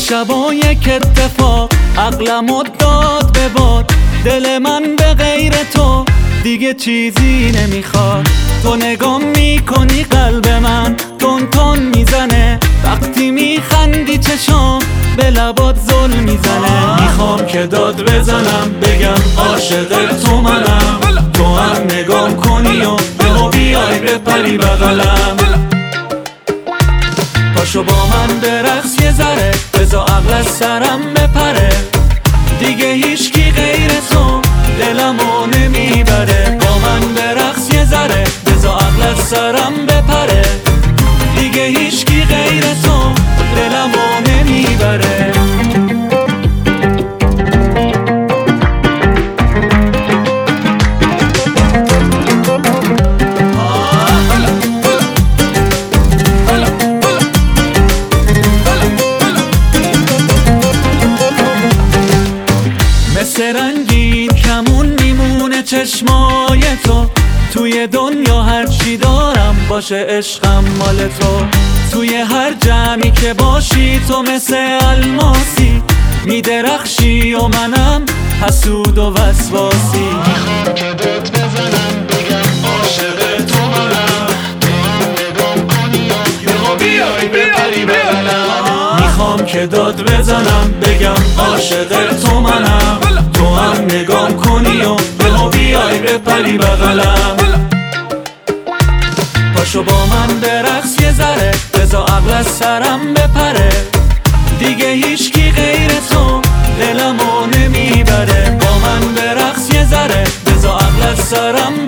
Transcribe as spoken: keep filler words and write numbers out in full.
شبا یک اتفاق عقلمو داد به باد، دل من به غیر تو دیگه چیزی نمیخواد. تو نگاه میکنی قلب من تون تون میزنه، وقتی میخندی چشام به لبات ظلم میزنه. میخوام که داد بزنم بگم عاشق تو منم، تو هم نگاه کنی و به بیای بپری بغلم. پاشو با من برقص یه ذره، بزا عقل از سرم بپره، دیگه هیچکی غیر تو دلمو نمیبره. با من برقص یه ذره، بزا عقل از سرم بپره، دیگه هیچکی غیر تو دلمو نمیبره. مثل رنگین کمون میمونه چشمای تو، توی دنیا هرچی دارم باشه عشقم مال تو. توی هر جمعی که باشی تو مثل الماسی، میدرخشی و منم حسود و وسواسی. میخوام که داد بزنم بگم عاشق تو منم، نگام کنی و بیای بپری بغلم. میخوام که داد بزنم بگم عاشق تو منم، تو هم نگام کنی و به بیای بپری بغلم. پاشو با من برقص یه ذره، بزا عقل از سرم بپره، دیگه هیچکی غیر تو دلمو نمیبره. با من برقص یه ذره، بزا عقل از سرم